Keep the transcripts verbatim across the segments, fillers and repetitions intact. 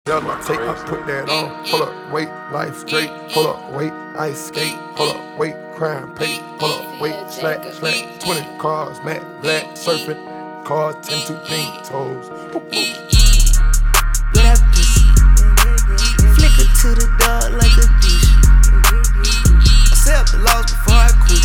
Yellow tape, I put that on. Pull up, wait, life straight. Pull up, wait, ice skate. Pull up, wait, crime pay. Pull up, wait, slack, slack. twenty cars, matte, black, surfing. Car, ten, two, pink toes. Get that pussy. Flicker to the dog like a dish. I set up the laws before I quit.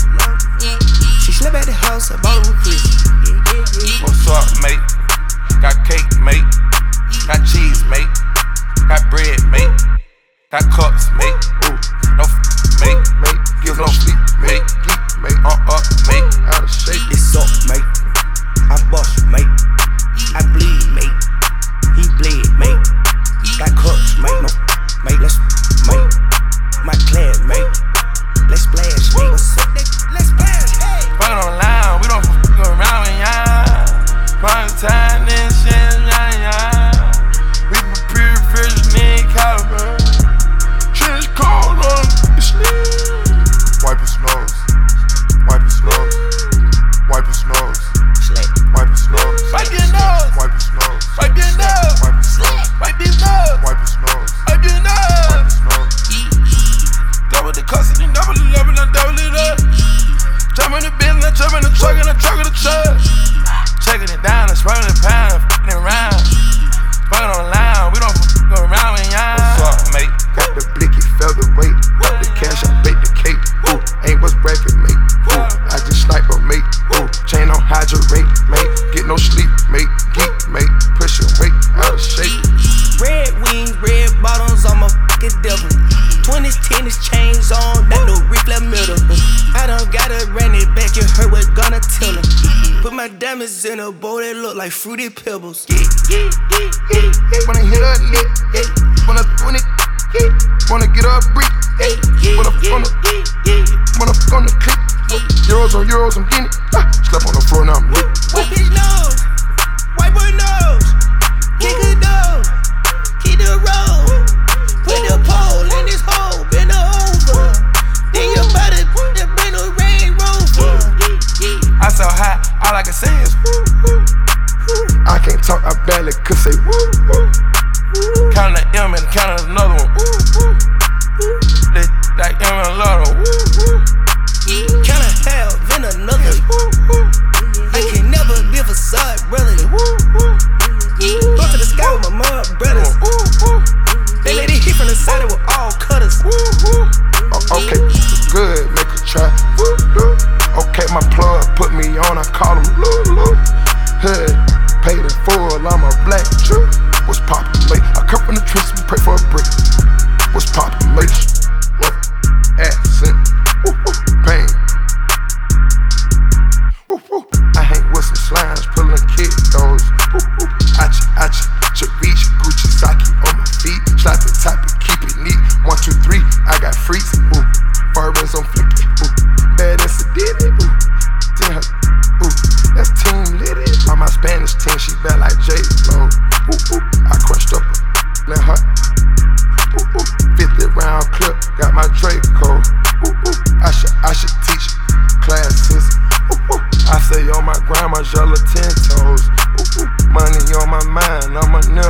She slept at the house, I bought her a Christmas. What's up, mate? Got cake, mate. Got cheese, mate. Got bread, mate. Got cups, mate. Ooh, no f, mate. Mate, Give no sleep, mate. geek, mate. Uh up, mate. Out of shape. It's up, mate. I bust, mate. I bleed, mate. He bleed, mate. Got cups, mate. No, mate. Let's, mate. My clan, mate. Let's splash, mate. What's up, nigga? Let's splash, hey. Fuckin' on the line, we don't f around with y'all. Prime time, this shit, yeah, yeah. We prepare fish, need caliber. Shit is cold on the sleeve. Wipe his nose. Wipe his nose. Wipe his nose. Wipe his nose. Wipe your nose. Wipe his nose. Wipe your nose. Wipe his nose. Wipe your nose. Wipe his nose. Wipe your nose. Wipe his nose. Double the custody, double the love, and I double it up. Jump in the business, I jump in the truck, and I truck in the truck. Checking it down, and spraying the pound, and f***ing it around. Fucking on the line, we don't f*** go around with y'all. What's up, mate? Got the blicky featherweight. Got the cash, I bake the cake. Ooh, ain't what's bracket, mate. Ooh, I just sniper, mate. Ooh, chain on hydrate, mate. Get no sleep, mate. Geek, mate. Push your weight out of shape. Red wings, red bottoms, I'm a fucking devil. twenties, tennis chains on, that no Rick middle. I done gotta run it back, you heard what gonna tell him. Put my diamonds in a bowl that look like fruity pebbles. Yeah, yeah, yeah, yeah, yeah. Wanna hit a lick, Yeah, wanna twenty, yeah, wanna get a brick, yeah, yeah, wanna yeah, fuck on the, yeah, yeah. wanna fuck on the click. Euros on euros, I'm getting it. Ah, slept on the floor, now I'm lit. Wipe his nose, wipe her nose, kick her nose, keep the roll, put the pole in this hole, bend her over. Then you better put the brand new Range Rover. I so hot, all I can say is woo, woo. I can't talk, I barely could say woo, woo. Counting the M and counting another one. Woo, woo. They like M and another one. Woo, woo. Kinda hell, then another. Woo, woo. I can never be a facade, brother. Woo, woo. Go to the sky with my mud brothers. Woo, woo. They let it hit from the side, it was all cutters. Woo, woo. Oh, okay, good, make her try. Woo, woo. Okay, my plug put me on, I call him Lulu. Hood, paid in full, I'm a black Jew. What's poppin', mate? I come from the trenches, we pray for a brick. What's poppin', mate? What? Accent. Woo, woo. Pain. Woo, woo. I hang with some slimes, pullin' kiddos. Woo, woo. Achi, achi, Cherish, Gucci, Saki on my feet. Slap it, tap it, keep it neat. One, two, three, I got freaks. Ooh, bourbons on flicky. Ooh, bad as a did it. Ooh, ten her. Ooh, that's team lit it. On my Spanish team, she bad like J-Lo. Ooh, ooh, I crushed up her, let her. Ooh, ooh, fifty round clip, got my Draco. Ooh, ooh, I should, I should teach classes. Ooh, ooh, I say on my grandma's yellow ten toes. Ooh, ooh, money on my mind, I'm a nympho.